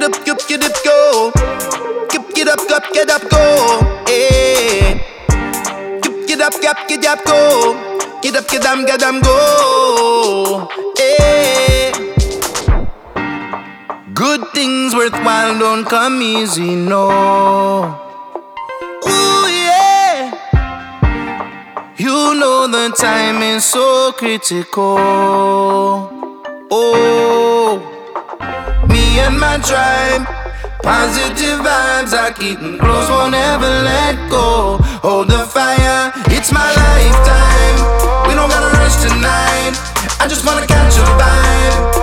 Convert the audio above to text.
get up, go. Get up, go. Eh. Get up, go. Get up, go. Eh. Good things worthwhile don't come easy, no. Ooh, yeah. You know the time is so critical. Oh, me and my tribe, positive vibes are keeping close, won't ever let go. Hold the fire, it's my lifetime. We don't gotta rush tonight. I just wanna catch a vibe.